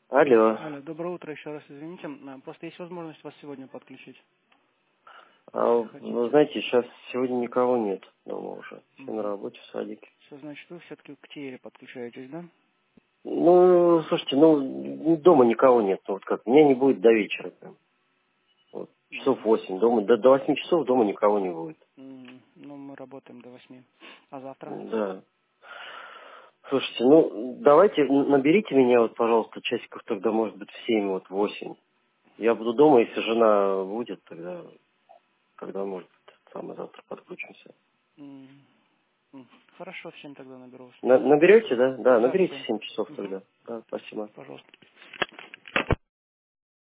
Алло. Алло, доброе утро, еще раз извините. Просто есть возможность вас сегодня подключить, Вы если хотите. знаете, сейчас сегодня никого нет дома уже. Все на работе в садике. Все, значит, вы все-таки к Тиере подключаетесь, да? Ну, слушайте, дома никого нет. Ну, вот как, меня не будет до вечера прям. Вот, часов Мгм. 8 дома, до 8 часов дома никого не будет. Ну, мы работаем до 8. А завтра? Да. Слушайте, давайте наберите меня, вот, пожалуйста, часиков тогда, может быть, в 7, вот, в 8. Я буду дома, если жена будет, тогда может быть, самое завтра подключимся. М, Хорошо, в 7 тогда наберу вас. Наберете, да? Да, Да, в наберите 7. в 7 часов тогда. Да, спасибо. Пожалуйста.